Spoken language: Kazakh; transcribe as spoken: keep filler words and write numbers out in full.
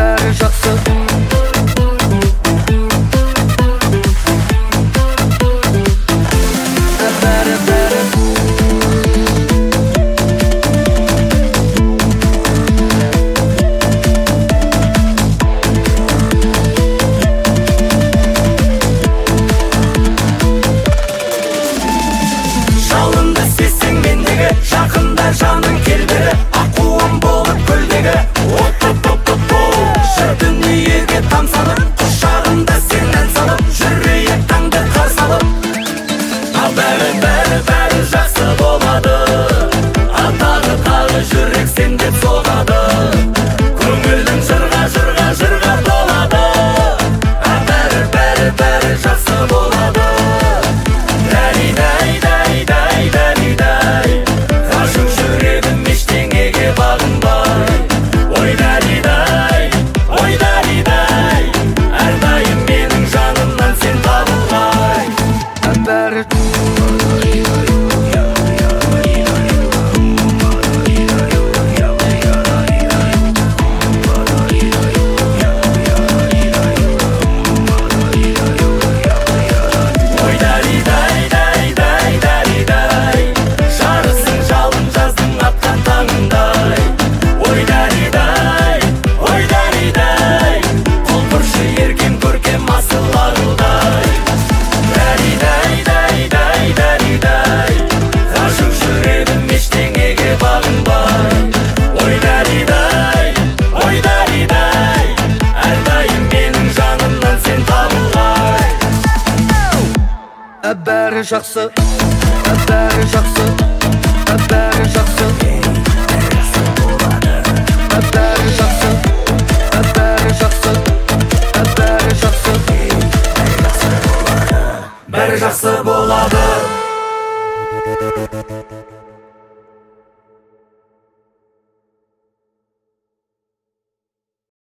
бәрі жақсы. Бәрі бәрі жалынды сезсең мендегі, жақында жаның келбері, аққуым болып көлдегі жыр дүниеге тамсанып, құшағында сен ән салып, жүрейік таңды қарсы алып. Ал бәрі бәрі бәрі жақсы болады, ал тағы тағы жүрек сен деп соғады, көңілдің жырға жырға жырға толады. Ал бәрі бәрі бәрі жақсы болады. Дәри-дай, дай-дай, дәри-дай, ғашық жүрегім ештеңеге бағынбай. Ой дәри-дай, ой дәри-дай, әрдайым менің жанымнан сен табылмай. бәрі Ой дәри-дай, дай-дай, дәри-дай, жарысың жалын жаздың атқан таңындай. Ой дәри-дай, ой дәри-дай, құлпыршы еркем көркем асыл ағылдай. Дәри-дай, дай-дай, дәри-дай, ғашық жүрегім ештеңеге бағынбай. Ой дәри-дай, ой дәри-дай, әрдайым менің жанымнан сен табылғай. бәрі жақсы, бәрі жақсы, бәрі жақсы, бәрі жақсы, бәрі жақсы, бәрі жақсы, Бәрі жақсы болады.